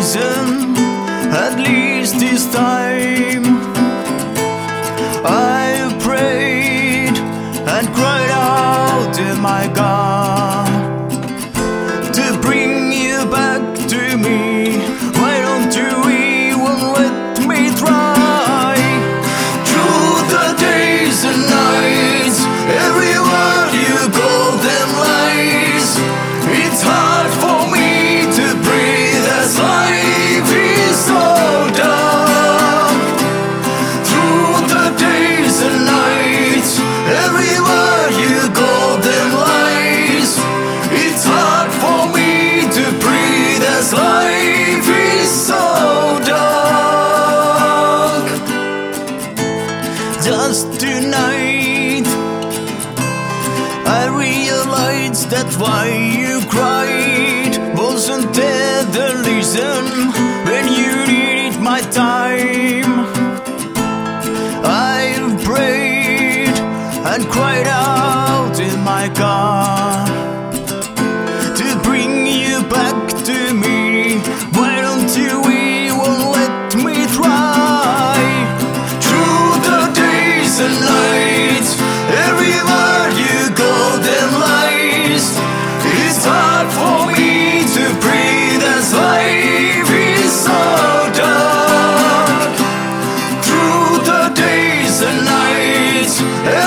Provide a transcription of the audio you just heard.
listen, at least this time. I prayed and cried out to my God to bring you back to me. Why don't you even let me try? Through the days and nights, every word you call them lies. It's hard for me to breathe as life is so dark. Through the days and nights, every word you call them lies. It's hard for me to breathe as life is so dark. Just tonight I realized that why you cried wasn't there the reason when you needed my time. I prayed and cried out to my God to bring you back to me. Why don't you even let me try? Through the days and nights, every word you call them lies. It's hard for me to breathe as life is so dark. Through the days and nights,